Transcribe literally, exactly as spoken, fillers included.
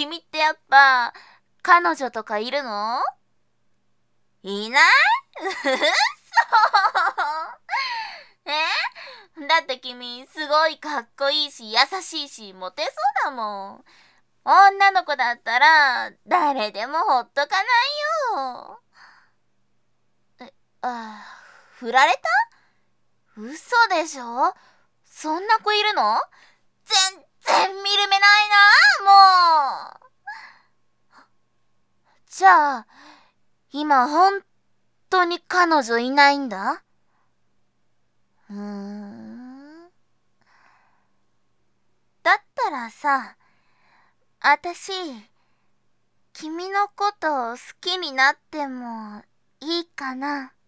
君ってやっぱ彼女とかいるの？いない？嘘。えだって君すごいかっこいいし優しいしモテそうだもん。女の子だったら誰でもほっとかないよ。え、あ、振られた？嘘でしょ？そんな子いるの？全然見る目ないな、もう。じゃあ、今本当に彼女いないんだ？うーん。だったらさ、あたし、君のこと好きになってもいいかな？